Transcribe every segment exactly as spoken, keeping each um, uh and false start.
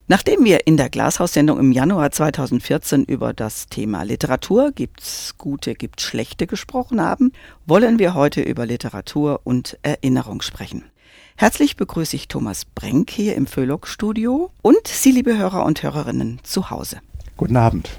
Nachdem wir in der Glashaus-Sendung im Januar zweitausendvierzehn über das Thema Literatur, gibt's gute, gibt's schlechte gesprochen haben, wollen wir heute über Literatur und Erinnerung sprechen. Herzlich begrüße ich Thomas Brenk hier im Föhlock-Studio und Sie, liebe Hörer und Hörerinnen, zu Hause. Guten Abend.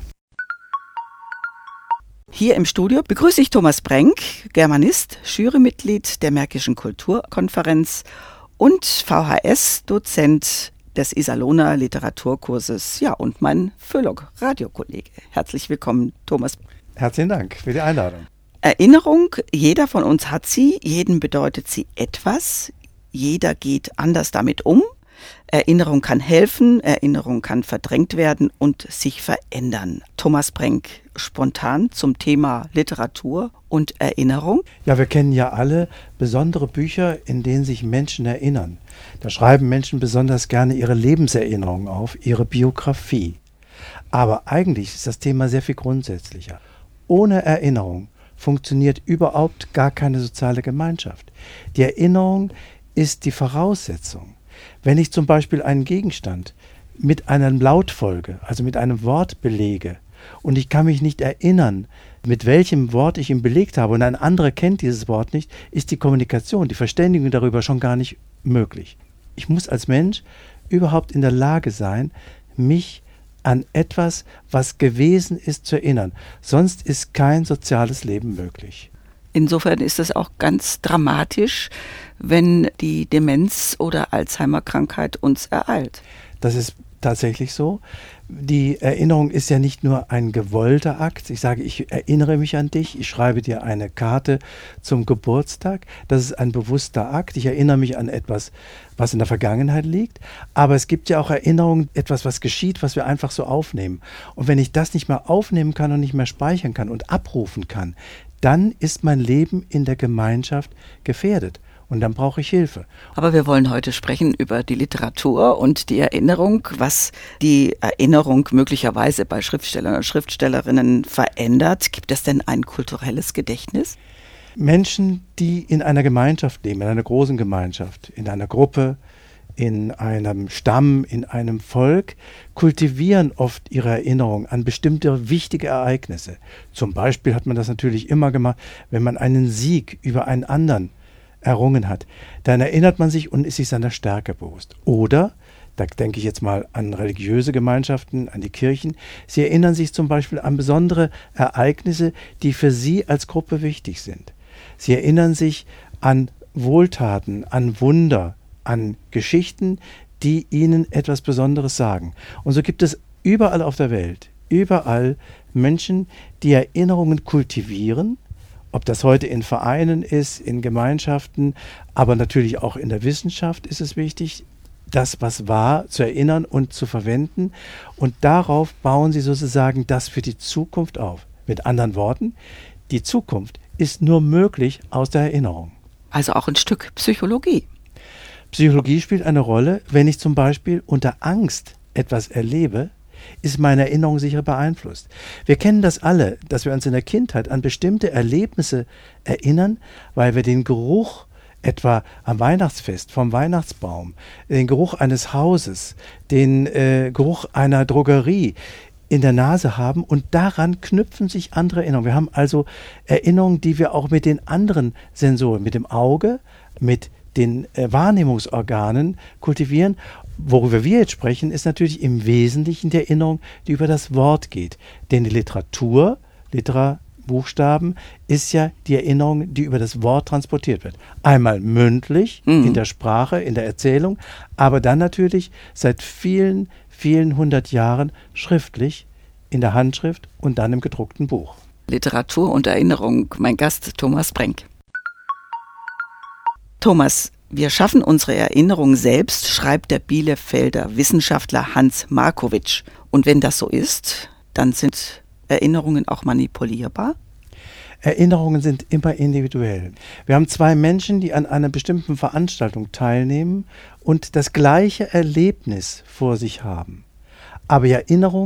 Hier im Studio begrüße ich Thomas Brenk, Germanist, Jurymitglied der Märkischen Kulturkonferenz und V H S-Dozent des Iserlohner Literaturkurses, ja, und mein Föhlock-Radiokollege. Herzlich willkommen, Thomas. Herzlichen Dank für die Einladung. Erinnerung, jeder von uns hat sie, jedem bedeutet sie etwas, jeder geht anders damit um. Erinnerung kann helfen, Erinnerung kann verdrängt werden und sich verändern. Thomas Brenk, spontan zum Thema Literatur und Erinnerung. Ja, wir kennen ja alle besondere Bücher, in denen sich Menschen erinnern. Da schreiben Menschen besonders gerne ihre Lebenserinnerungen auf, ihre Biografie. Aber eigentlich ist das Thema sehr viel grundsätzlicher. Ohne Erinnerung funktioniert überhaupt gar keine soziale Gemeinschaft. Die Erinnerung ist die Voraussetzung. Wenn ich zum Beispiel einen Gegenstand mit einer Lautfolge, also mit einem Wort belege, und ich kann mich nicht erinnern, mit welchem Wort ich ihn belegt habe, und ein anderer kennt dieses Wort nicht, ist die Kommunikation, die Verständigung darüber schon gar nicht möglich. Ich muss als Mensch überhaupt in der Lage sein, mich an etwas, was gewesen ist, zu erinnern. Sonst ist kein soziales Leben möglich. Insofern ist es auch ganz dramatisch, wenn die Demenz- oder Alzheimer-Krankheit uns ereilt. Das ist tatsächlich so. Die Erinnerung ist ja nicht nur ein gewollter Akt. Ich sage, ich erinnere mich an dich, ich schreibe dir eine Karte zum Geburtstag. Das ist ein bewusster Akt. Ich erinnere mich an etwas, was in der Vergangenheit liegt. Aber es gibt ja auch Erinnerungen, etwas, was geschieht, was wir einfach so aufnehmen. Und wenn ich das nicht mehr aufnehmen kann und nicht mehr speichern kann und abrufen kann, dann ist mein Leben in der Gemeinschaft gefährdet. Und dann brauche ich Hilfe. Aber wir wollen heute sprechen über die Literatur und die Erinnerung, was die Erinnerung möglicherweise bei Schriftstellern und Schriftstellerinnen verändert. Gibt es denn ein kulturelles Gedächtnis? Menschen, die in einer Gemeinschaft leben, in einer großen Gemeinschaft, in einer Gruppe, in einem Stamm, in einem Volk, kultivieren oft ihre Erinnerung an bestimmte wichtige Ereignisse. Zum Beispiel hat man das natürlich immer gemacht, wenn man einen Sieg über einen anderen errungen hat, dann erinnert man sich und ist sich seiner Stärke bewusst. Oder, da denke ich jetzt mal an religiöse Gemeinschaften, an die Kirchen, sie erinnern sich zum Beispiel an besondere Ereignisse, die für sie als Gruppe wichtig sind. Sie erinnern sich an Wohltaten, an Wunder, an Geschichten, die ihnen etwas Besonderes sagen. Und so gibt es überall auf der Welt, überall Menschen, die Erinnerungen kultivieren. Ob das heute in Vereinen ist, in Gemeinschaften, aber natürlich auch in der Wissenschaft ist es wichtig, das, was war, zu erinnern und zu verwenden. Und darauf bauen sie sozusagen das für die Zukunft auf. Mit anderen Worten, die Zukunft ist nur möglich aus der Erinnerung. Also auch ein Stück Psychologie. Psychologie spielt eine Rolle. Wenn ich zum Beispiel unter Angst etwas erlebe, ist meine Erinnerung sicher beeinflusst. Wir kennen das alle, dass wir uns in der Kindheit an bestimmte Erlebnisse erinnern, weil wir den Geruch etwa am Weihnachtsfest vom Weihnachtsbaum, den Geruch eines Hauses, den äh, Geruch einer Drogerie in der Nase haben und daran knüpfen sich andere Erinnerungen. Wir haben also Erinnerungen, die wir auch mit den anderen Sensoren, mit dem Auge, mit den äh, Wahrnehmungsorganen kultivieren. Worüber wir jetzt sprechen, ist natürlich im Wesentlichen die Erinnerung, die über das Wort geht. Denn die Literatur, Litera, Buchstaben, ist ja die Erinnerung, die über das Wort transportiert wird. Einmal mündlich, mhm. in der Sprache, in der Erzählung, aber dann natürlich seit vielen, vielen hundert Jahren schriftlich, in der Handschrift und dann im gedruckten Buch. Literatur und Erinnerung, mein Gast Thomas Brenk. Thomas, wir schaffen unsere Erinnerung selbst, schreibt der Bielefelder Wissenschaftler Hans Markowitsch. Und wenn das so ist, dann sind Erinnerungen auch manipulierbar? Erinnerungen sind immer individuell. Wir haben zwei Menschen, die an einer bestimmten Veranstaltung teilnehmen und das gleiche Erlebnis vor sich haben. Aber die Erinnerung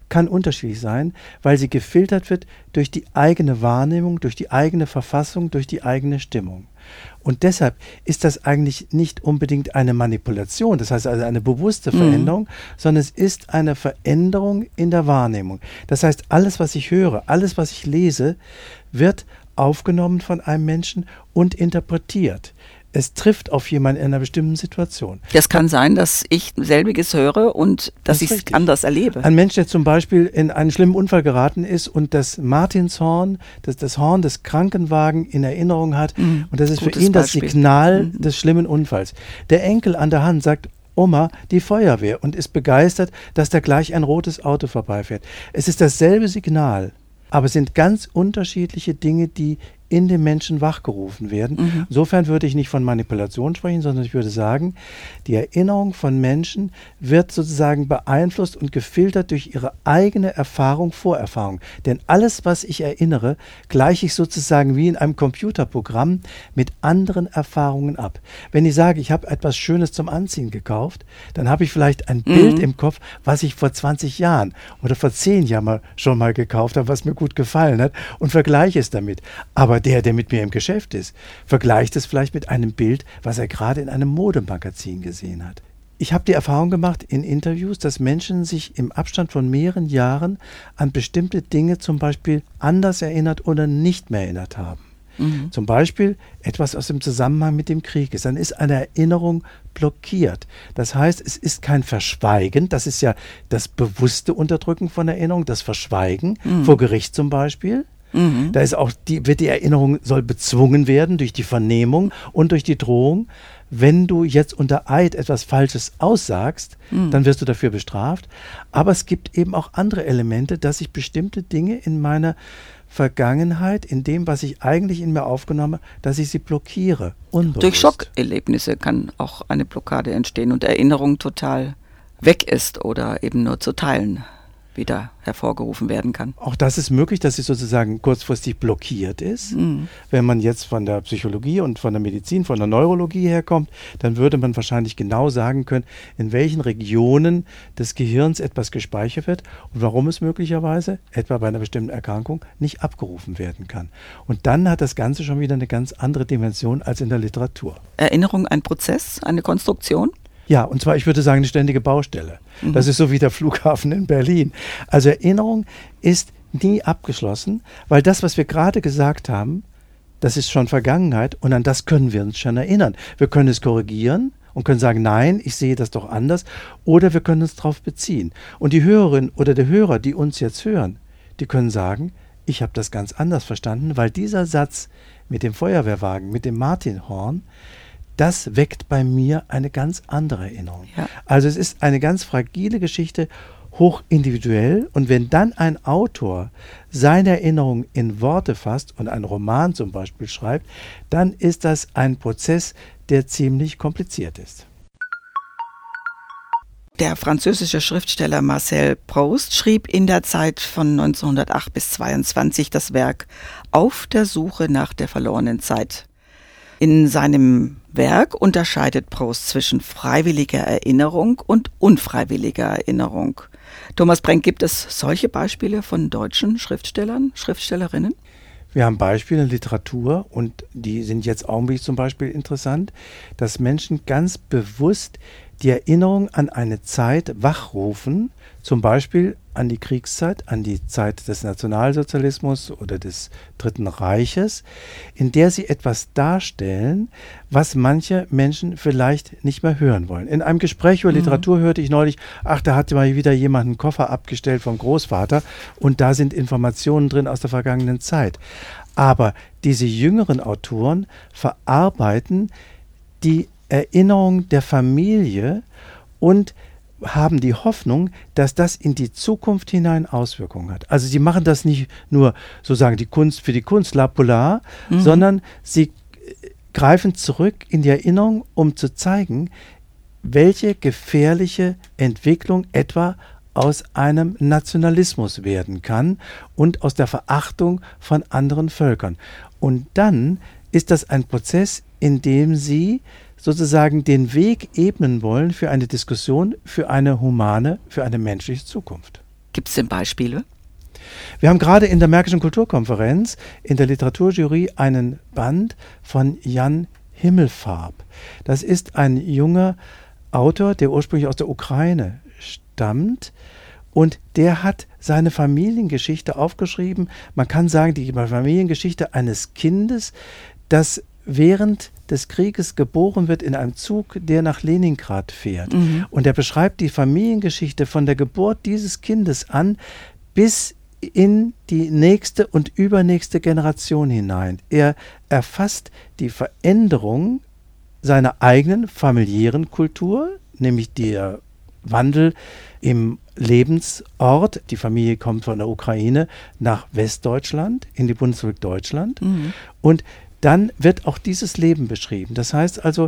kann unterschiedlich sein, weil sie gefiltert wird durch die eigene Wahrnehmung, durch die eigene Verfassung, durch die eigene Stimmung. Und deshalb ist das eigentlich nicht unbedingt eine Manipulation, das heißt also eine bewusste Veränderung, mhm. sondern es ist eine Veränderung in der Wahrnehmung. Das heißt, alles, was ich höre, alles, was ich lese, wird aufgenommen von einem Menschen und interpretiert. Es trifft auf jemanden in einer bestimmten Situation. Das kann sein, dass ich selbiges höre und dass ich es anders erlebe. Ein Mensch, der zum Beispiel in einen schlimmen Unfall geraten ist und das Martinshorn, das, das Horn des Krankenwagens in Erinnerung hat, mhm. und das ist Gutes für ihn Beispiel. Das Signal mhm. des schlimmen Unfalls. Der Enkel an der Hand sagt, Oma, die Feuerwehr, und ist begeistert, dass da gleich ein rotes Auto vorbeifährt. Es ist dasselbe Signal, aber es sind ganz unterschiedliche Dinge, die in dem Menschen wachgerufen werden. Mhm. Insofern würde ich nicht von Manipulation sprechen, sondern ich würde sagen, die Erinnerung von Menschen wird sozusagen beeinflusst und gefiltert durch ihre eigene Erfahrung, Vorerfahrung. Denn alles, was ich erinnere, gleiche ich sozusagen wie in einem Computerprogramm mit anderen Erfahrungen ab. Wenn ich sage, ich habe etwas Schönes zum Anziehen gekauft, dann habe ich vielleicht ein mhm. Bild im Kopf, was ich vor zwanzig Jahren oder vor zehn Jahren mal, schon mal gekauft habe, was mir gut gefallen hat, und vergleiche es damit. Aber der, der mit mir im Geschäft ist, vergleicht es vielleicht mit einem Bild, was er gerade in einem Modemagazin gesehen hat. Ich habe die Erfahrung gemacht in Interviews, dass Menschen sich im Abstand von mehreren Jahren an bestimmte Dinge zum Beispiel anders erinnert oder nicht mehr erinnert haben. Mhm. Zum Beispiel etwas aus dem Zusammenhang mit dem Krieg ist. Dann ist eine Erinnerung blockiert. Das heißt, es ist kein Verschweigen, das ist ja das bewusste Unterdrücken von Erinnerung, das Verschweigen, mhm. vor Gericht zum Beispiel. Mhm. Da ist auch die, wird die Erinnerung, soll bezwungen werden durch die Vernehmung und durch die Drohung. Wenn du jetzt unter Eid etwas Falsches aussagst, mhm. dann wirst du dafür bestraft. Aber es gibt eben auch andere Elemente, dass ich bestimmte Dinge in meiner Vergangenheit, in dem, was ich eigentlich in mir aufgenommen habe, dass ich sie blockiere. Unbewusst. Durch Schockerlebnisse kann auch eine Blockade entstehen und Erinnerung total weg ist oder eben nur zu Teilen wieder hervorgerufen werden kann. Auch das ist möglich, dass sie sozusagen kurzfristig blockiert ist. Mhm. Wenn man jetzt von der Psychologie und von der Medizin, von der Neurologie herkommt, dann würde man wahrscheinlich genau sagen können, in welchen Regionen des Gehirns etwas gespeichert wird und warum es möglicherweise, etwa bei einer bestimmten Erkrankung, nicht abgerufen werden kann. Und dann hat das Ganze schon wieder eine ganz andere Dimension als in der Literatur. Erinnerung ein Prozess, eine Konstruktion? Ja, und zwar, ich würde sagen, eine ständige Baustelle. Mhm. Das ist so wie der Flughafen in Berlin. Also Erinnerung ist nie abgeschlossen, weil das, was wir gerade gesagt haben, das ist schon Vergangenheit und an das können wir uns schon erinnern. Wir können es korrigieren und können sagen, nein, ich sehe das doch anders, oder wir können uns darauf beziehen. Und die Hörerin oder der Hörer, die uns jetzt hören, die können sagen, ich habe das ganz anders verstanden, weil dieser Satz mit dem Feuerwehrwagen, mit dem Martinhorn, das weckt bei mir eine ganz andere Erinnerung. Ja. Also es ist eine ganz fragile Geschichte, hoch individuell. Und wenn dann ein Autor seine Erinnerung in Worte fasst und einen Roman zum Beispiel schreibt, dann ist das ein Prozess, der ziemlich kompliziert ist. Der französische Schriftsteller Marcel Proust schrieb in der Zeit von neunzehnhundertacht bis zweiundzwanzig das Werk Auf der Suche nach der verlorenen Zeit. In seinem Werk unterscheidet Proust zwischen freiwilliger Erinnerung und unfreiwilliger Erinnerung. Thomas Brenk, gibt es solche Beispiele von deutschen Schriftstellern, Schriftstellerinnen? Wir haben Beispiele in Literatur und die sind jetzt augenblicklich zum Beispiel interessant, dass Menschen ganz bewusst die Erinnerung an eine Zeit wachrufen, zum Beispiel an die Kriegszeit, an die Zeit des Nationalsozialismus oder des Dritten Reiches, in der sie etwas darstellen, was manche Menschen vielleicht nicht mehr hören wollen. In einem Gespräch über mhm. Literatur hörte ich neulich, ach, da hat mal wieder jemand einen Koffer abgestellt vom Großvater und da sind Informationen drin aus der vergangenen Zeit. Aber diese jüngeren Autoren verarbeiten die Erinnerung der Familie und haben die Hoffnung, dass das in die Zukunft hinein Auswirkungen hat. Also sie machen das nicht nur sozusagen die Kunst für die Kunst, la polar, mhm. sondern sie greifen zurück in die Erinnerung, um zu zeigen, welche gefährliche Entwicklung etwa aus einem Nationalismus werden kann und aus der Verachtung von anderen Völkern. Und dann ist das ein Prozess, in dem sie sozusagen den Weg ebnen wollen für eine Diskussion, für eine humane, für eine menschliche Zukunft. Gibt es denn Beispiele? Wir haben gerade in der Märkischen Kulturkonferenz in der Literaturjury einen Band von Jan Himmelfarb. Das ist ein junger Autor, der ursprünglich aus der Ukraine stammt, und der hat seine Familiengeschichte aufgeschrieben. Man kann sagen, die Familiengeschichte eines Kindes, das während des Krieges geboren wird in einem Zug, der nach Leningrad fährt. Mhm. Und er beschreibt die Familiengeschichte von der Geburt dieses Kindes an bis in die nächste und übernächste Generation hinein. Er erfasst die Veränderung seiner eigenen familiären Kultur, nämlich der Wandel im Lebensort. Die Familie kommt von der Ukraine nach Westdeutschland, in die Bundesrepublik Deutschland. Mhm. Und dann wird auch dieses Leben beschrieben. Das heißt also,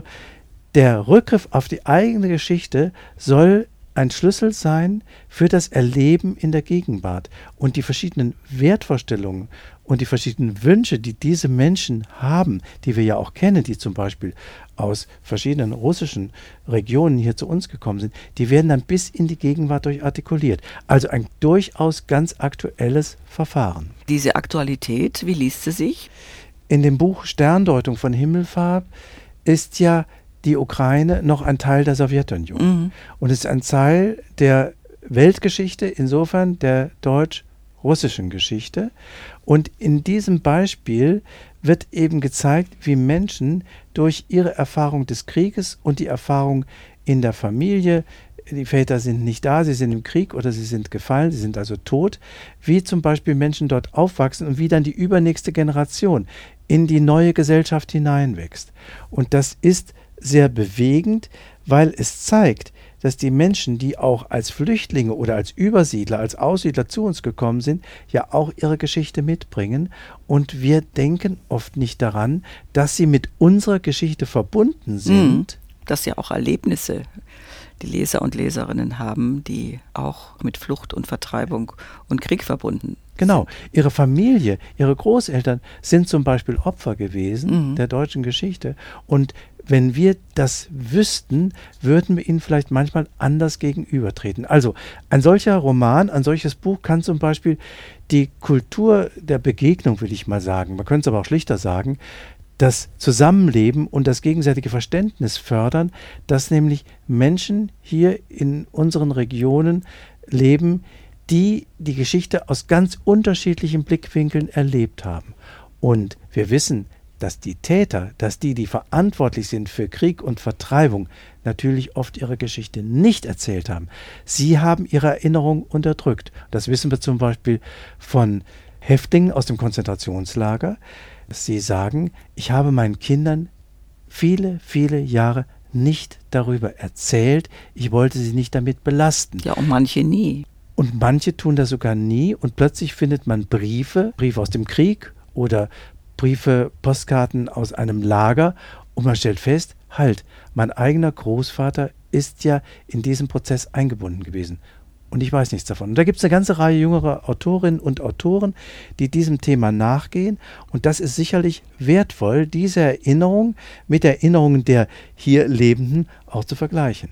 der Rückgriff auf die eigene Geschichte soll ein Schlüssel sein für das Erleben in der Gegenwart. Und die verschiedenen Wertvorstellungen und die verschiedenen Wünsche, die diese Menschen haben, die wir ja auch kennen, die zum Beispiel aus verschiedenen russischen Regionen hier zu uns gekommen sind, die werden dann bis in die Gegenwart durchartikuliert. Also ein durchaus ganz aktuelles Verfahren. Diese Aktualität, wie liest sie sich? In dem Buch Sterndeutung von Himmelfarb ist ja die Ukraine noch ein Teil der Sowjetunion. Mhm. Und es ist ein Teil der Weltgeschichte, insofern der deutsch-russischen Geschichte. Und in diesem Beispiel wird eben gezeigt, wie Menschen durch ihre Erfahrung des Krieges und die Erfahrung in der Familie, die Väter sind nicht da, sie sind im Krieg oder sie sind gefallen, sie sind also tot, wie zum Beispiel Menschen dort aufwachsen und wie dann die übernächste Generation in die neue Gesellschaft hineinwächst. Und das ist sehr bewegend, weil es zeigt, dass die Menschen, die auch als Flüchtlinge oder als Übersiedler, als Aussiedler zu uns gekommen sind, ja auch ihre Geschichte mitbringen. Und wir denken oft nicht daran, dass sie mit unserer Geschichte verbunden sind. Dass ja auch Erlebnisse die Leser und Leserinnen haben, die auch mit Flucht und Vertreibung und Krieg verbunden sind. Genau. Ihre Familie, ihre Großeltern sind zum Beispiel Opfer gewesen mhm. der deutschen Geschichte. Und wenn wir das wüssten, würden wir ihnen vielleicht manchmal anders gegenübertreten. Also ein solcher Roman, ein solches Buch kann zum Beispiel die Kultur der Begegnung, will ich mal sagen, man könnte es aber auch schlichter sagen, das Zusammenleben und das gegenseitige Verständnis fördern, dass nämlich Menschen hier in unseren Regionen leben, die die Geschichte aus ganz unterschiedlichen Blickwinkeln erlebt haben. Und wir wissen, dass die Täter, dass die, die verantwortlich sind für Krieg und Vertreibung, natürlich oft ihre Geschichte nicht erzählt haben. Sie haben ihre Erinnerung unterdrückt. Das wissen wir zum Beispiel von Häftlingen aus dem Konzentrationslager. Sie sagen, ich habe meinen Kindern viele, viele Jahre nicht darüber erzählt. Ich wollte sie nicht damit belasten. Ja, und manche nie. Und manche tun das sogar nie. Und plötzlich findet man Briefe, Briefe aus dem Krieg oder Briefe, Postkarten aus einem Lager. Und man stellt fest, halt, mein eigener Großvater ist ja in diesen Prozess eingebunden gewesen. Und ich weiß nichts davon. Und da gibt es eine ganze Reihe jüngerer Autorinnen und Autoren, die diesem Thema nachgehen. Und das ist sicherlich wertvoll, diese Erinnerung mit Erinnerungen der hier Lebenden auch zu vergleichen.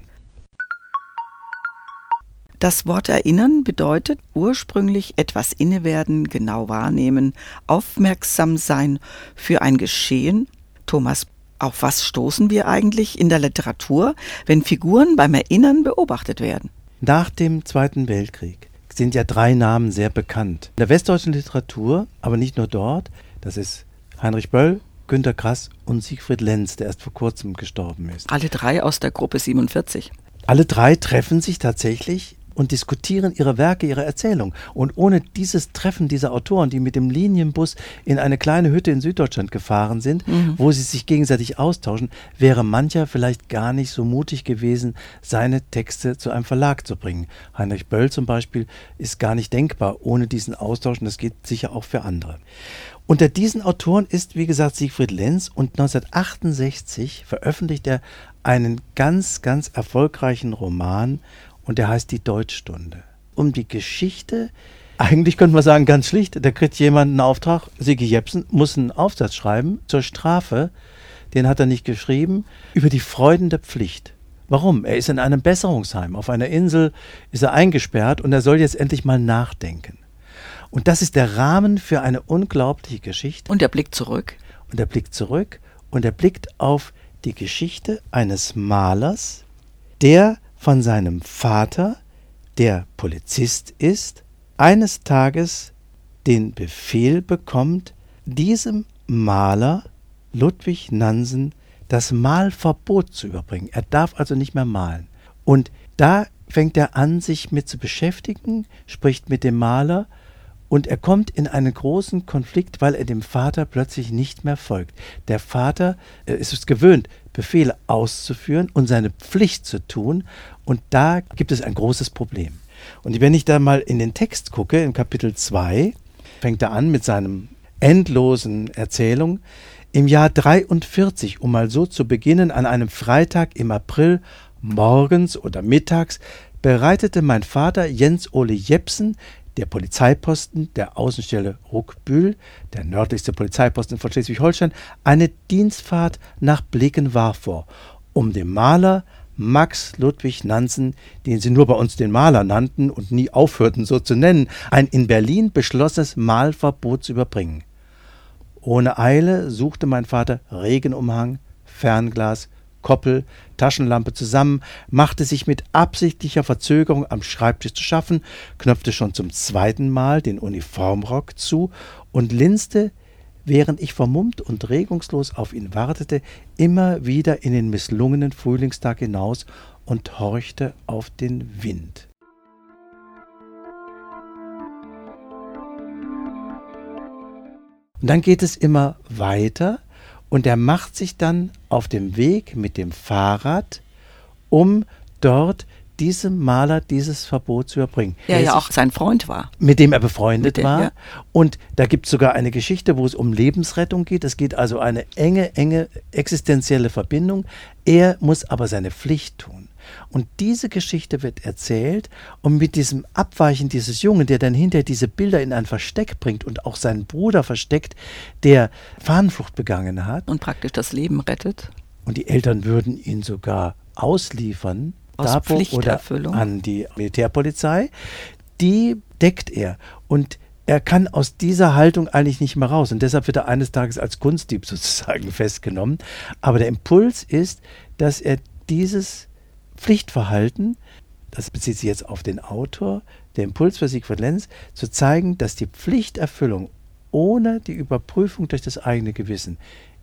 Das Wort erinnern bedeutet ursprünglich etwas innewerden, genau wahrnehmen, aufmerksam sein für ein Geschehen. Thomas, auf was stoßen wir eigentlich in der Literatur, wenn Figuren beim Erinnern beobachtet werden? Nach dem Zweiten Weltkrieg sind ja drei Namen sehr bekannt. In der westdeutschen Literatur, aber nicht nur dort, das ist Heinrich Böll, Günter Grass und Siegfried Lenz, der erst vor kurzem gestorben ist. Alle drei aus der Gruppe siebenundvierzig. Alle drei treffen sich tatsächlich und diskutieren ihre Werke, ihre Erzählung. Und ohne dieses Treffen dieser Autoren, die mit dem Linienbus in eine kleine Hütte in Süddeutschland gefahren sind, mhm. wo sie sich gegenseitig austauschen, wäre mancher vielleicht gar nicht so mutig gewesen, seine Texte zu einem Verlag zu bringen. Heinrich Böll zum Beispiel ist gar nicht denkbar ohne diesen Austausch, und das geht sicher auch für andere. Unter diesen Autoren ist, wie gesagt, Siegfried Lenz, und neunzehnhundertachtundsechzig veröffentlicht er einen ganz, ganz erfolgreichen Roman, und der heißt Die Deutschstunde. Um die Geschichte, eigentlich könnte man sagen, ganz schlicht, da kriegt jemand einen Auftrag, Sigi Jepsen muss einen Aufsatz schreiben zur Strafe, den hat er nicht geschrieben, über die Freuden der Pflicht. Warum? Er ist in einem Besserungsheim. Auf einer Insel ist er eingesperrt und er soll jetzt endlich mal nachdenken. Und das ist der Rahmen für eine unglaubliche Geschichte. Und er blickt zurück. Und er blickt zurück und er blickt auf die Geschichte eines Malers, der von seinem Vater, der Polizist ist, eines Tages den Befehl bekommt, diesem Maler Ludwig Nansen das Malverbot zu überbringen. Er darf also nicht mehr malen. Und da fängt er an, sich mit zu beschäftigen, spricht mit dem Maler und er kommt in einen großen Konflikt, weil er dem Vater plötzlich nicht mehr folgt. Der Vater äh, ist es gewöhnt, Befehle auszuführen und seine Pflicht zu tun und da gibt es ein großes Problem. Und wenn ich da mal in den Text gucke, in Kapitel zwei, fängt er an mit seinem endlosen Erzählung. Im Jahr dreiundvierzig, um mal so zu beginnen, an einem Freitag im April, morgens oder mittags, bereitete mein Vater Jens Ole Jepsen, der Polizeiposten der Außenstelle Ruckbühl, der nördlichste Polizeiposten von Schleswig-Holstein, eine Dienstfahrt nach Blekenwar vor, um dem Maler Max Ludwig Nansen, den sie nur bei uns den Maler nannten und nie aufhörten so zu nennen, ein in Berlin beschlossenes Malverbot zu überbringen. Ohne Eile suchte mein Vater Regenumhang, Fernglas, Koppel, Taschenlampe zusammen, machte sich mit absichtlicher Verzögerung am Schreibtisch zu schaffen, knöpfte schon zum zweiten Mal den Uniformrock zu und linste, während ich vermummt und regungslos auf ihn wartete, immer wieder in den misslungenen Frühlingstag hinaus und horchte auf den Wind. Und dann geht es immer weiter und er macht sich dann auf dem Weg mit dem Fahrrad, um dort diesem Maler dieses Verbot zu überbringen. Der ja auch sein Freund war. Mit dem er befreundet dem, war. Ja. Und da gibt es sogar eine Geschichte, wo es um Lebensrettung geht. Es geht also eine enge, enge existenzielle Verbindung. Er muss aber seine Pflicht tun. Und diese Geschichte wird erzählt und mit diesem Abweichen dieses Jungen, der dann hinterher diese Bilder in ein Versteck bringt und auch seinen Bruder versteckt, der Fahnenflucht begangen hat. Und praktisch das Leben rettet. Und die Eltern würden ihn sogar ausliefern, aus Dapo Pflichterfüllung oder an die Militärpolizei. Die deckt er und er kann aus dieser Haltung eigentlich nicht mehr raus und deshalb wird er eines Tages als Kunstdieb sozusagen festgenommen. Aber der Impuls ist, dass er dieses Pflichtverhalten, das bezieht sich jetzt auf den Autor, der Impuls für Siegfried Lenz, zu zeigen, dass die Pflichterfüllung ohne die Überprüfung durch das eigene Gewissen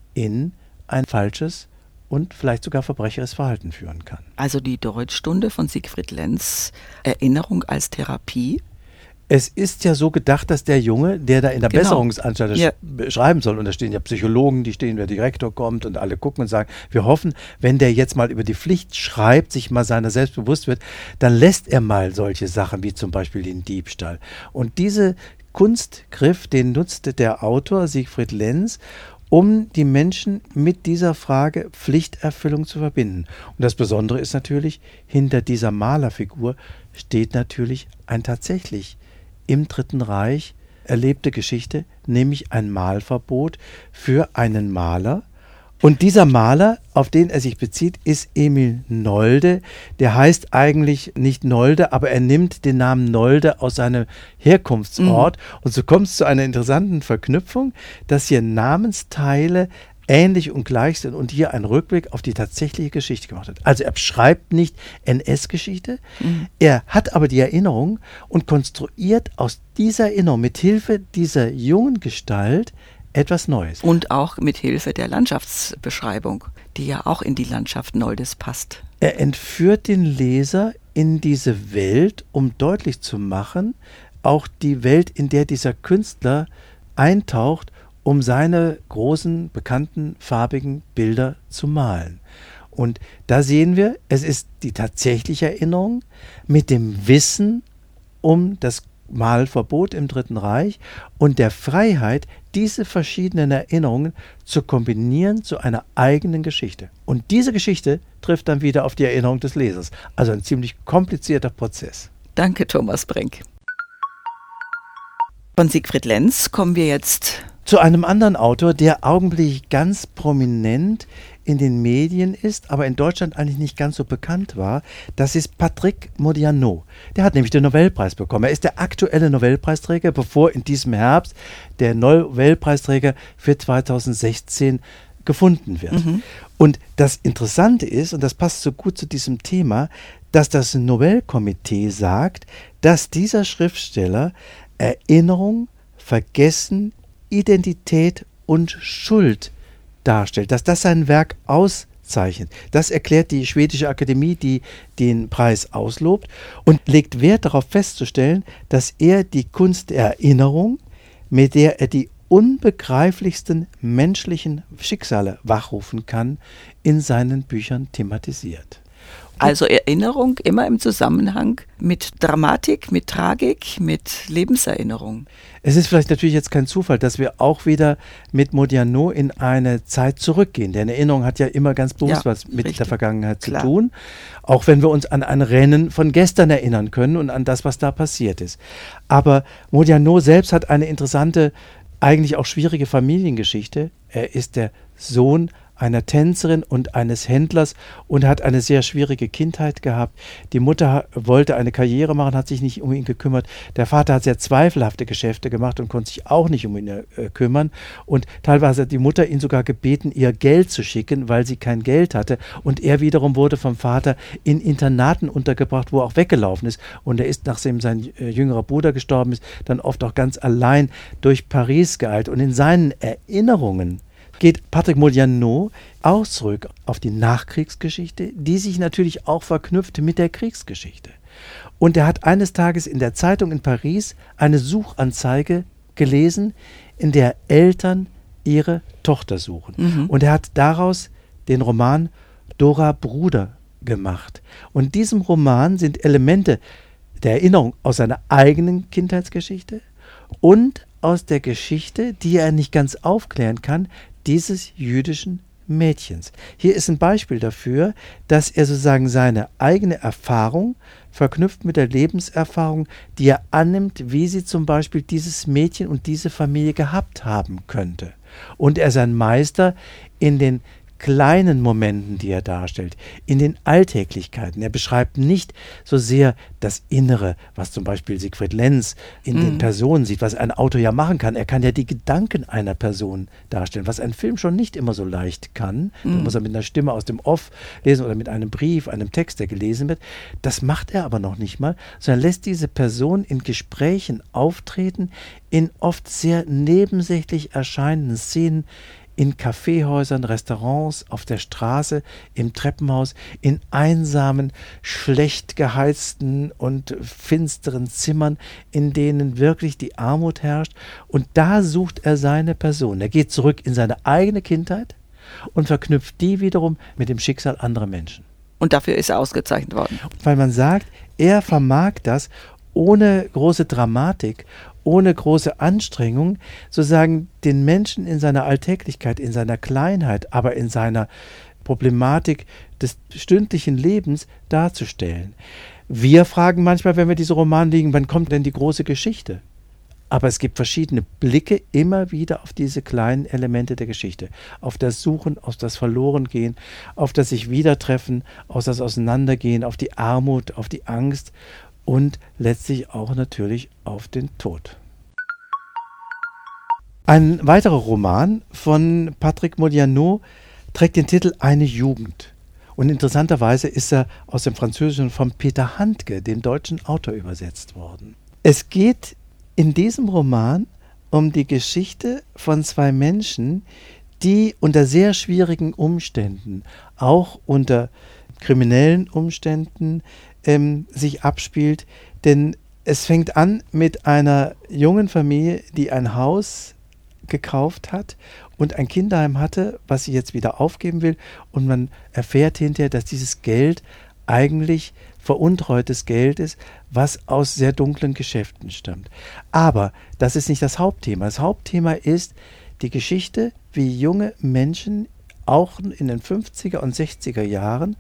in ein falsches und vielleicht sogar verbrecherisches Verhalten führen kann. Also die Deutschstunde von Siegfried Lenz, Erinnerung als Therapie. Es ist ja so gedacht, dass der Junge, der da in der Genau. Besserungsanstalt Ja. schreiben soll, und da stehen ja Psychologen, die stehen, wenn der Direktor kommt und alle gucken und sagen, wir hoffen, wenn der jetzt mal über die Pflicht schreibt, sich mal seiner selbst bewusst wird, dann lässt er mal solche Sachen wie zum Beispiel den Diebstahl. Und diese Kunstgriff, den nutzte der Autor Siegfried Lenz, um die Menschen mit dieser Frage Pflichterfüllung zu verbinden. Und das Besondere ist natürlich, hinter dieser Malerfigur steht natürlich ein tatsächlich im Dritten Reich erlebte Geschichte, nämlich ein Malverbot für einen Maler. Und dieser Maler, auf den er sich bezieht, ist Emil Nolde. Der heißt eigentlich nicht Nolde, aber er nimmt den Namen Nolde aus seinem Herkunftsort. Mhm. Und so kommt es zu einer interessanten Verknüpfung, dass hier Namensteile ähnlich und gleich sind und hier ein Rückblick auf die tatsächliche Geschichte gemacht hat. Also er beschreibt nicht N S-Geschichte, mhm. er hat aber die Erinnerung und konstruiert aus dieser Erinnerung mit Hilfe dieser jungen Gestalt etwas Neues. Und auch mit Hilfe der Landschaftsbeschreibung, die ja auch in die Landschaft Noldes passt. Er entführt den Leser in diese Welt, um deutlich zu machen, auch die Welt, in der dieser Künstler eintaucht, um seine großen, bekannten, farbigen Bilder zu malen. Und da sehen wir, es ist die tatsächliche Erinnerung mit dem Wissen um das Malverbot im Dritten Reich und der Freiheit, diese verschiedenen Erinnerungen zu kombinieren zu einer eigenen Geschichte. Und diese Geschichte trifft dann wieder auf die Erinnerung des Lesers. Also ein ziemlich komplizierter Prozess. Danke, Thomas Brenk. Von Siegfried Lenz kommen wir jetzt zu einem anderen Autor, der augenblicklich ganz prominent in den Medien ist, aber in Deutschland eigentlich nicht ganz so bekannt war. Das ist Patrick Modiano. Der hat nämlich den Nobelpreis bekommen. Er ist der aktuelle Nobelpreisträger, bevor in diesem Herbst der Nobelpreisträger für zweitausendsechzehn gefunden wird. Mhm. Und das Interessante ist, und das passt so gut zu diesem Thema, dass das Nobelkomitee sagt, dass dieser Schriftsteller Erinnerung, Vergessen, Identität und Schuld darstellt, dass das sein Werk auszeichnet. Das erklärt die Schwedische Akademie, die den Preis auslobt und legt Wert darauf festzustellen, dass er die Kunst der Erinnerung, mit der er die unbegreiflichsten menschlichen Schicksale wachrufen kann, in seinen Büchern thematisiert. Also Erinnerung immer im Zusammenhang mit Dramatik, mit Tragik, mit Lebenserinnerung. Es ist vielleicht natürlich jetzt kein Zufall, dass wir auch wieder mit Modiano in eine Zeit zurückgehen. Denn Erinnerung hat ja immer ganz bewusst ja, was mit richtig. der Vergangenheit Klar. zu tun. Auch wenn wir uns an ein Rennen von gestern erinnern können und an das, was da passiert ist. Aber Modiano selbst hat eine interessante, eigentlich auch schwierige Familiengeschichte. Er ist der Sohn einer Tänzerin und eines Händlers und hat eine sehr schwierige Kindheit gehabt. Die Mutter wollte eine Karriere machen, hat sich nicht um ihn gekümmert. Der Vater hat sehr zweifelhafte Geschäfte gemacht und konnte sich auch nicht um ihn äh, kümmern. Und teilweise hat die Mutter ihn sogar gebeten, ihr Geld zu schicken, weil sie kein Geld hatte. Und er wiederum wurde vom Vater in Internaten untergebracht, wo er auch weggelaufen ist. Und er ist, nachdem sein äh, jüngerer Bruder gestorben ist, dann oft auch ganz allein durch Paris geeilt. Und in seinen Erinnerungen geht Patrick Modiano auch zurück auf die Nachkriegsgeschichte, die sich natürlich auch verknüpft mit der Kriegsgeschichte. Und er hat eines Tages in der Zeitung in Paris eine Suchanzeige gelesen, in der Eltern ihre Tochter suchen. Mhm. Und er hat daraus den Roman Dora Bruder gemacht. Und in diesem Roman sind Elemente der Erinnerung aus seiner eigenen Kindheitsgeschichte und aus der Geschichte, die er nicht ganz aufklären kann, dieses jüdischen Mädchens. Hier ist ein Beispiel dafür, dass er sozusagen seine eigene Erfahrung verknüpft mit der Lebenserfahrung, die er annimmt, wie sie zum Beispiel dieses Mädchen und diese Familie gehabt haben könnte. Und er ist ein Meister in den kleinen Momenten, die er darstellt, in den Alltäglichkeiten. Er beschreibt nicht so sehr das Innere, was zum Beispiel Siegfried Lenz in mhm. den Personen sieht, was ein Autor ja machen kann. Er kann ja die Gedanken einer Person darstellen, was ein Film schon nicht immer so leicht kann. Mhm. Da muss er mit einer Stimme aus dem Off lesen oder mit einem Brief, einem Text, der gelesen wird. Das macht er aber noch nicht mal, sondern lässt diese Person in Gesprächen auftreten, in oft sehr nebensächlich erscheinenden Szenen, in Kaffeehäusern, Restaurants, auf der Straße, im Treppenhaus, in einsamen, schlecht geheizten und finsteren Zimmern, in denen wirklich die Armut herrscht. Und da sucht er seine Person. Er geht zurück in seine eigene Kindheit und verknüpft die wiederum mit dem Schicksal anderer Menschen. Und dafür ist er ausgezeichnet worden. Weil man sagt, er vermag das ohne große Dramatik, ohne große Anstrengung, sozusagen den Menschen in seiner Alltäglichkeit, in seiner Kleinheit, aber in seiner Problematik des stündlichen Lebens darzustellen. Wir fragen manchmal, wenn wir diese Romane lesen, wann kommt denn die große Geschichte? Aber es gibt verschiedene Blicke immer wieder auf diese kleinen Elemente der Geschichte. Auf das Suchen, auf das Verlorengehen, auf das sich Wiedertreffen, auf das Auseinandergehen, auf die Armut, auf die Angst und letztlich auch natürlich auf den Tod. Ein weiterer Roman von Patrick Modiano trägt den Titel Eine Jugend. Und interessanterweise ist er aus dem Französischen von Peter Handke, dem deutschen Autor, übersetzt worden. Es geht in diesem Roman um die Geschichte von zwei Menschen, die unter sehr schwierigen Umständen, auch unter kriminellen Umständen, ähm, sich abspielt. Denn es fängt an mit einer jungen Familie, die ein Haus gekauft hat und ein Kinderheim hatte, was sie jetzt wieder aufgeben will. Und man erfährt hinterher, dass dieses Geld eigentlich veruntreutes Geld ist, was aus sehr dunklen Geschäften stammt. Aber das ist nicht das Hauptthema. Das Hauptthema ist die Geschichte, wie junge Menschen auch in den fünfziger und sechziger Jahren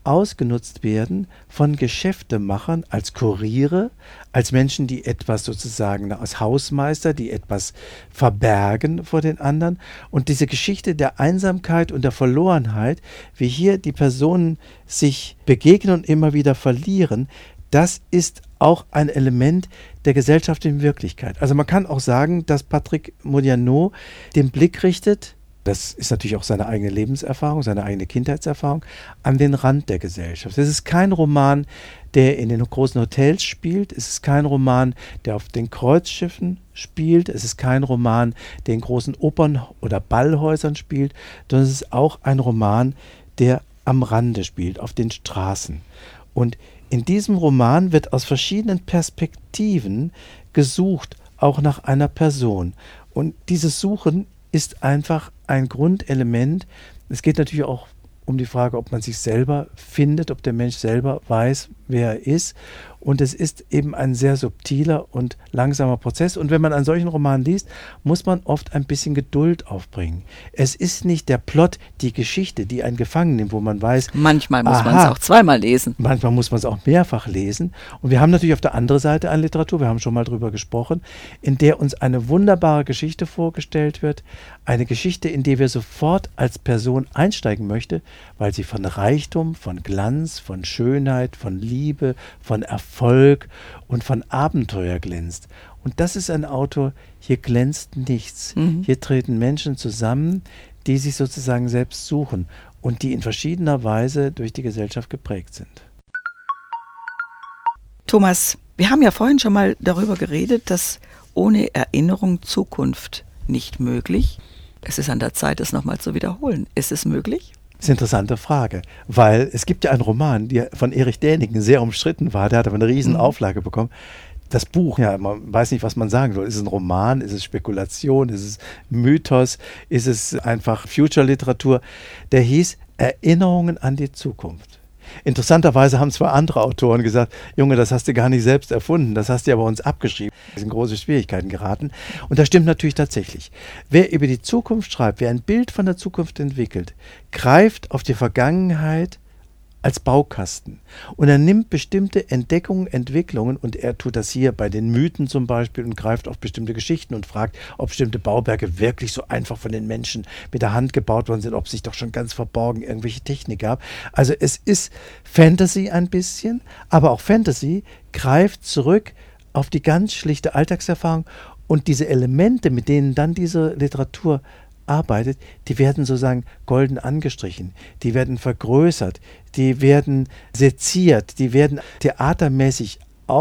ausgenutzt werden von Geschäftemachern als Kuriere, als Menschen, die etwas sozusagen als Hausmeister, die etwas verbergen vor den anderen. Und diese Geschichte der Einsamkeit und der Verlorenheit, wie hier die Personen sich begegnen und immer wieder verlieren, das ist auch ein Element der Gesellschaft in Wirklichkeit. Also man kann auch sagen, dass Patrick Modiano den Blick richtet, das ist natürlich auch seine eigene Lebenserfahrung, seine eigene Kindheitserfahrung, an den Rand der Gesellschaft. Es ist kein Roman, der in den großen Hotels spielt. Es ist kein Roman, der auf den Kreuzschiffen spielt. Es ist kein Roman, der in großen Opern- oder Ballhäusern spielt, sondern es ist auch ein Roman, der am Rande spielt, auf den Straßen. Und in diesem Roman wird aus verschiedenen Perspektiven gesucht, auch nach einer Person. Und dieses Suchen ist einfach ein Grundelement. Es geht natürlich auch um die Frage, ob man sich selber findet, ob der Mensch selber weiß, wer er ist. Und es ist eben ein sehr subtiler und langsamer Prozess. Und wenn man einen solchen Roman liest, muss man oft ein bisschen Geduld aufbringen. Es ist nicht der Plot, die Geschichte, die einen gefangen nimmt, wo man weiß... Manchmal muss man es auch zweimal lesen. Manchmal muss man es auch mehrfach lesen. Und wir haben natürlich auf der anderen Seite eine Literatur, wir haben schon mal drüber gesprochen, in der uns eine wunderbare Geschichte vorgestellt wird. Eine Geschichte, in die wir sofort als Person einsteigen möchten, weil sie von Reichtum, von Glanz, von Schönheit, von Liebe, von Erfolg und von Abenteuer glänzt. Und das ist ein Autor, hier glänzt nichts. Mhm. Hier treten Menschen zusammen, die sich sozusagen selbst suchen und die in verschiedener Weise durch die Gesellschaft geprägt sind. Thomas, wir haben ja vorhin schon mal darüber geredet, dass ohne Erinnerung Zukunft nicht möglich. Es ist an der Zeit, es nochmal zu wiederholen. Ist es möglich? Das ist eine interessante Frage, weil es gibt ja einen Roman, der von Erich Däniken sehr umstritten war, der hat aber eine riesen mhm. Auflage bekommen. Das Buch, ja, man weiß nicht, was man sagen soll. Ist es ein Roman? Ist es Spekulation? Ist es Mythos? Ist es einfach Future-Literatur? Der hieß Erinnerungen an die Zukunft. Interessanterweise haben zwei andere Autoren gesagt, Junge, das hast du gar nicht selbst erfunden, das hast du ja bei uns abgeschrieben. Wir sind in große Schwierigkeiten geraten. Und das stimmt natürlich tatsächlich. Wer über die Zukunft schreibt, wer ein Bild von der Zukunft entwickelt, greift auf die Vergangenheit als Baukasten. Und er nimmt bestimmte Entdeckungen, Entwicklungen, und er tut das hier bei den Mythen zum Beispiel und greift auf bestimmte Geschichten und fragt, ob bestimmte Bauwerke wirklich so einfach von den Menschen mit der Hand gebaut worden sind, ob es sich doch schon ganz verborgen irgendwelche Technik gab. Also es ist Fantasy ein bisschen, aber auch Fantasy greift zurück auf die ganz schlichte Alltagserfahrung, und diese Elemente, mit denen dann diese Literatur arbeitet, die werden sozusagen golden angestrichen, die werden vergrößert, die werden seziert, die werden theatermäßig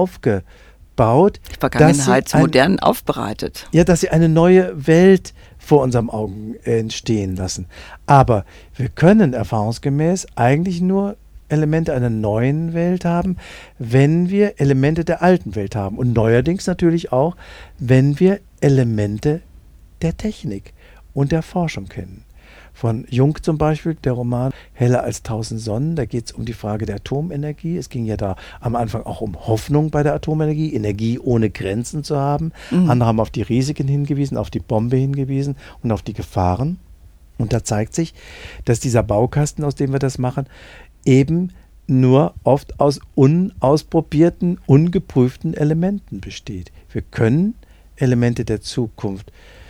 aufgebaut. Die Vergangenheit ein, modern aufbereitet. Ja, dass sie eine neue Welt vor unseren Augen entstehen lassen. Aber wir können erfahrungsgemäß eigentlich nur Elemente einer neuen Welt haben, wenn wir Elemente der alten Welt haben. Und neuerdings natürlich auch, wenn wir Elemente der Technik und der Forschung kennen. Von Jung zum Beispiel, der Roman Heller als tausend Sonnen, da geht es um die Frage der Atomenergie. Es ging ja da am Anfang auch um Hoffnung bei der Atomenergie, Energie ohne Grenzen zu haben. Mhm. Andere haben auf die Risiken hingewiesen, auf die Bombe hingewiesen und auf die Gefahren. Und da zeigt sich, dass dieser Baukasten, aus dem wir das machen, eben nur oft aus unausprobierten, ungeprüften Elementen besteht. Wir können Elemente der Zukunft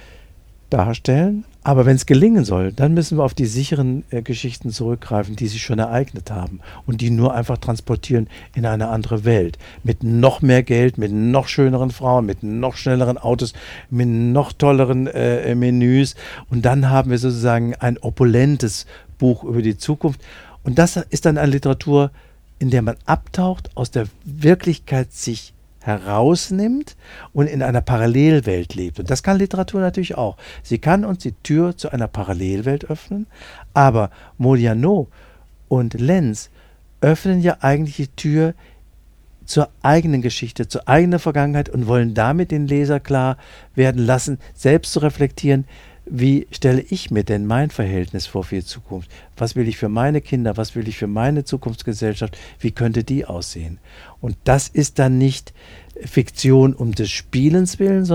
darstellen, aber wenn es gelingen soll, dann müssen wir auf die sicheren äh, Geschichten zurückgreifen, die sich schon ereignet haben und die nur einfach transportieren in eine andere Welt. Mit noch mehr Geld, mit noch schöneren Frauen, mit noch schnelleren Autos, mit noch tolleren äh, Menüs, und dann haben wir sozusagen ein opulentes Buch über die Zukunft. Und das ist dann eine Literatur, in der man abtaucht, aus der Wirklichkeit sich herausnimmt und in einer Parallelwelt lebt. Und das kann Literatur natürlich auch. Sie kann uns die Tür zu einer Parallelwelt öffnen, aber Modiano und Lenz öffnen ja eigentlich die Tür zur eigenen Geschichte, zur eigenen Vergangenheit und wollen damit den Leser klar werden lassen, selbst zu reflektieren, wie stelle ich mir denn mein Verhältnis vor für die Zukunft? Was will ich für meine Kinder? Was will ich für meine Zukunftsgesellschaft? Wie könnte die aussehen? Und das ist dann nicht Fiktion um des Spielens willen, sondern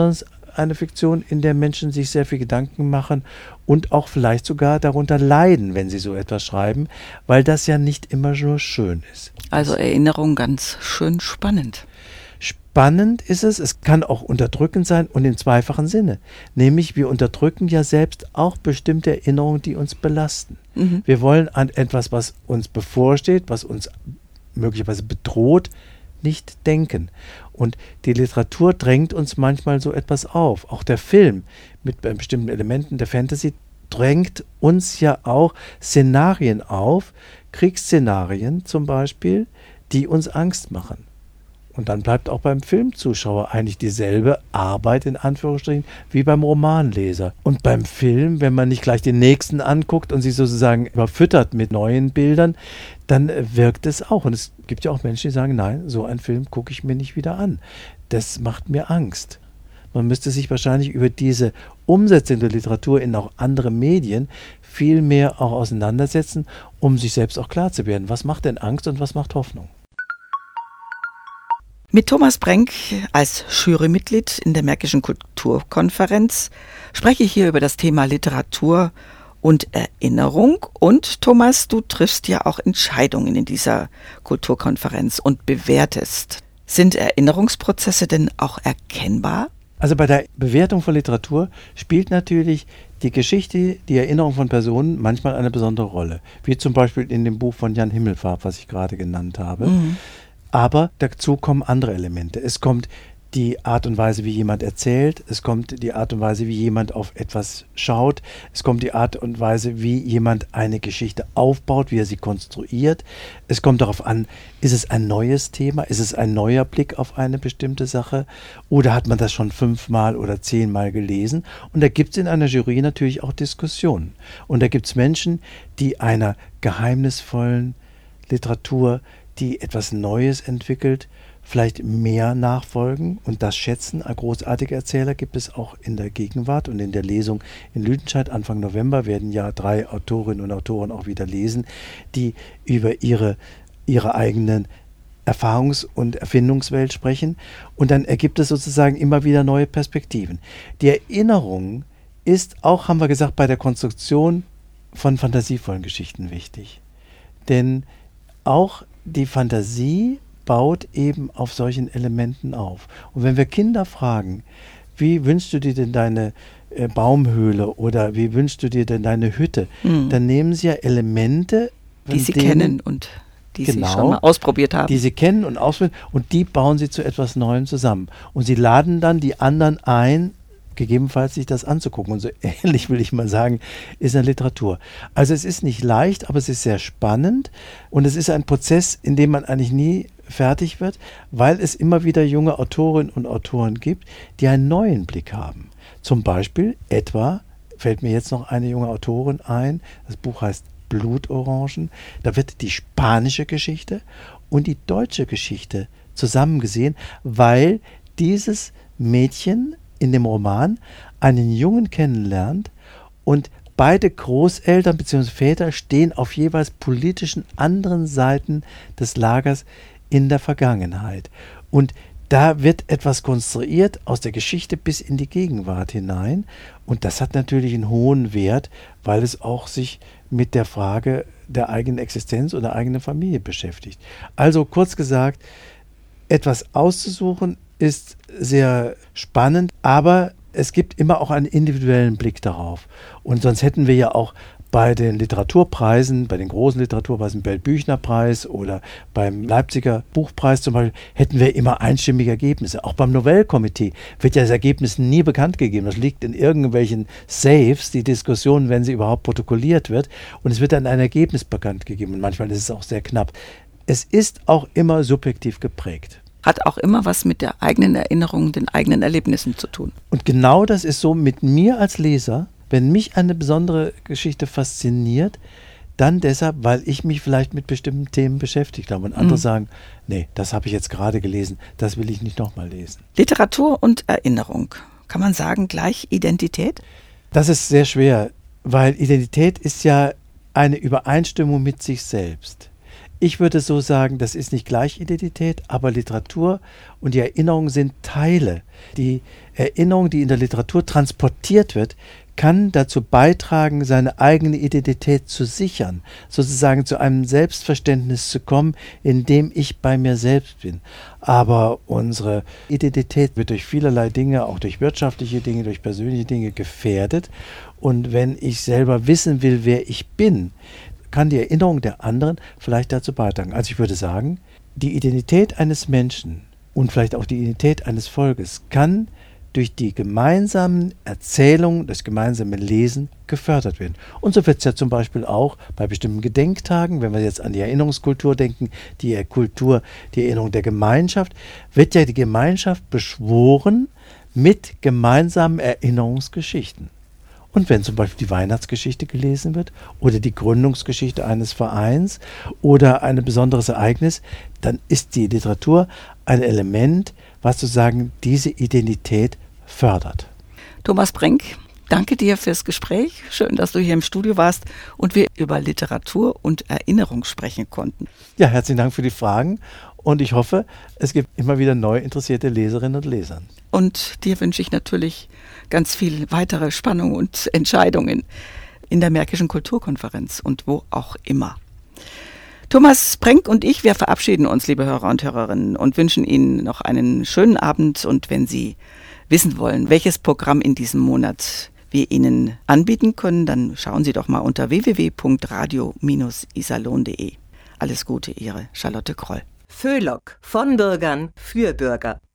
eine Fiktion, in der Menschen sich sehr viel Gedanken machen und auch vielleicht sogar darunter leiden, wenn sie so etwas schreiben, weil das ja nicht immer nur schön ist. Also Erinnerung ganz schön spannend. Spannend ist es, es kann auch unterdrückend sein und im zweifachen Sinne. Nämlich wir unterdrücken ja selbst auch bestimmte Erinnerungen, die uns belasten. Mhm. Wir wollen an etwas, was uns bevorsteht, was uns möglicherweise bedroht, nicht denken. Und die Literatur drängt uns manchmal so etwas auf. Auch der Film mit bestimmten Elementen der Fantasy drängt uns ja auch Szenarien auf, Kriegsszenarien zum Beispiel, die uns Angst machen. Und dann bleibt auch beim Filmzuschauer eigentlich dieselbe Arbeit in Anführungsstrichen wie beim Romanleser. Und beim Film, wenn man nicht gleich den nächsten anguckt und sich sozusagen überfüttert mit neuen Bildern, dann wirkt es auch. Und es gibt ja auch Menschen, die sagen, nein, so einen Film gucke ich mir nicht wieder an. Das macht mir Angst. Man müsste sich wahrscheinlich über diese Umsetzung der Literatur in auch andere Medien viel mehr auch auseinandersetzen, um sich selbst auch klar zu werden, was macht denn Angst und was macht Hoffnung. Mit Thomas Brenk als Jurymitglied in der Märkischen Kulturkonferenz spreche ich hier über das Thema Literatur und Erinnerung. Und Thomas, du triffst ja auch Entscheidungen in dieser Kulturkonferenz und bewertest. Sind Erinnerungsprozesse denn auch erkennbar? Also bei der Bewertung von Literatur spielt natürlich die Geschichte, die Erinnerung von Personen manchmal eine besondere Rolle. Wie zum Beispiel in dem Buch von Jan Himmelfarb, was ich gerade genannt habe. Mhm. Aber dazu kommen andere Elemente. Es kommt die Art und Weise, wie jemand erzählt. Es kommt die Art und Weise, wie jemand auf etwas schaut. Es kommt die Art und Weise, wie jemand eine Geschichte aufbaut, wie er sie konstruiert. Es kommt darauf an, ist es ein neues Thema? Ist es ein neuer Blick auf eine bestimmte Sache? Oder hat man das schon fünfmal oder zehnmal gelesen? Und da gibt es in einer Jury natürlich auch Diskussionen. Und da gibt es Menschen, die einer geheimnisvollen Literatur, die etwas Neues entwickelt, vielleicht mehr nachfolgen und das schätzen. Großartige Erzähler gibt es auch in der Gegenwart und in der Lesung in Lüdenscheid Anfang November werden ja drei Autorinnen und Autoren auch wieder lesen, die über ihre, ihre eigenen Erfahrungs- und Erfindungswelt sprechen und dann ergibt es sozusagen immer wieder neue Perspektiven. Die Erinnerung ist auch, haben wir gesagt, bei der Konstruktion von fantasievollen Geschichten wichtig. Denn auch die Fantasie baut eben auf solchen Elementen auf. Und wenn wir Kinder fragen, wie wünschst du dir denn deine äh, Baumhöhle oder wie wünschst du dir denn deine Hütte, mhm. dann nehmen sie ja Elemente, die sie denen, kennen und die genau, sie schon mal ausprobiert haben. Die sie kennen und ausprobieren und die bauen sie zu etwas Neuem zusammen. Und sie laden dann die anderen ein, gegebenenfalls sich das anzugucken. Und so ähnlich will ich mal sagen, ist eine Literatur. Also es ist nicht leicht, aber es ist sehr spannend und es ist ein Prozess, in dem man eigentlich nie fertig wird, weil es immer wieder junge Autorinnen und Autoren gibt, die einen neuen Blick haben. Zum Beispiel etwa, fällt mir jetzt noch eine junge Autorin ein, das Buch heißt Blutorangen, da wird die spanische Geschichte und die deutsche Geschichte zusammengesehen, weil dieses Mädchen in dem Roman einen Jungen kennenlernt und beide Großeltern bzw. Väter stehen auf jeweils politischen anderen Seiten des Lagers in der Vergangenheit. Und da wird etwas konstruiert aus der Geschichte bis in die Gegenwart hinein. Und das hat natürlich einen hohen Wert, weil es auch sich mit der Frage der eigenen Existenz oder der eigenen Familie beschäftigt. Also kurz gesagt, etwas auszusuchen ist sehr spannend, aber es gibt immer auch einen individuellen Blick darauf. Und sonst hätten wir ja auch bei den Literaturpreisen, bei den großen Literaturpreisen, Bell-Büchner-Preis oder beim Leipziger Buchpreis zum Beispiel, hätten wir immer einstimmige Ergebnisse. Auch beim Nobelkomitee wird ja das Ergebnis nie bekannt gegeben. Das liegt in irgendwelchen Saves, die Diskussion, wenn sie überhaupt protokolliert wird. Und es wird dann ein Ergebnis bekannt gegeben. Und manchmal ist es auch sehr knapp. Es ist auch immer subjektiv geprägt. Hat auch immer was mit der eigenen Erinnerung, den eigenen Erlebnissen zu tun. Und genau das ist so mit mir als Leser, wenn mich eine besondere Geschichte fasziniert, dann deshalb, weil ich mich vielleicht mit bestimmten Themen beschäftigt habe. Und andere mhm. sagen, nee, das habe ich jetzt gerade gelesen, das will ich nicht nochmal lesen. Literatur und Erinnerung, kann man sagen, gleich Identität? Das ist sehr schwer, weil Identität ist ja eine Übereinstimmung mit sich selbst. Ich würde so sagen, das ist nicht gleich Identität, aber Literatur und die Erinnerung sind Teile. Die Erinnerung, die in der Literatur transportiert wird, kann dazu beitragen, seine eigene Identität zu sichern, sozusagen zu einem Selbstverständnis zu kommen, in dem ich bei mir selbst bin. Aber unsere Identität wird durch vielerlei Dinge, auch durch wirtschaftliche Dinge, durch persönliche Dinge gefährdet. Und wenn ich selber wissen will, wer ich bin, kann die Erinnerung der anderen vielleicht dazu beitragen. Also ich würde sagen, die Identität eines Menschen und vielleicht auch die Identität eines Volkes kann durch die gemeinsamen Erzählungen, das gemeinsame Lesen gefördert werden. Und so wird es ja zum Beispiel auch bei bestimmten Gedenktagen, wenn wir jetzt an die Erinnerungskultur denken, die Kultur, die Erinnerung der Gemeinschaft, wird ja die Gemeinschaft beschworen mit gemeinsamen Erinnerungsgeschichten. Und wenn zum Beispiel die Weihnachtsgeschichte gelesen wird oder die Gründungsgeschichte eines Vereins oder ein besonderes Ereignis, dann ist die Literatur ein Element, was sozusagen diese Identität fördert. Thomas Brenk, danke dir fürs Gespräch. Schön, dass du hier im Studio warst und wir über Literatur und Erinnerung sprechen konnten. Ja, herzlichen Dank für die Fragen und ich hoffe, es gibt immer wieder neu interessierte Leserinnen und Leser. Und dir wünsche ich natürlich ganz viel weitere Spannung und Entscheidungen in der Märkischen Kulturkonferenz und wo auch immer. Thomas Brenk und ich, wir verabschieden uns, liebe Hörer und Hörerinnen, und wünschen Ihnen noch einen schönen Abend. Und wenn Sie wissen wollen, welches Programm in diesem Monat wir Ihnen anbieten können, dann schauen Sie doch mal unter w w w punkt radio Bindestrich iserlohn punkt de. Alles Gute, Ihre Charlotte Kroll. Föhlock, von Bürgern für Bürger.